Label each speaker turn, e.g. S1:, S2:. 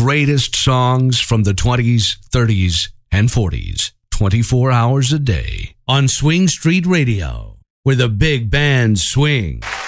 S1: greatest songs from the 20s, 30s, and 40s, 24 hours a day on Swing Street Radio, where the big bands swing.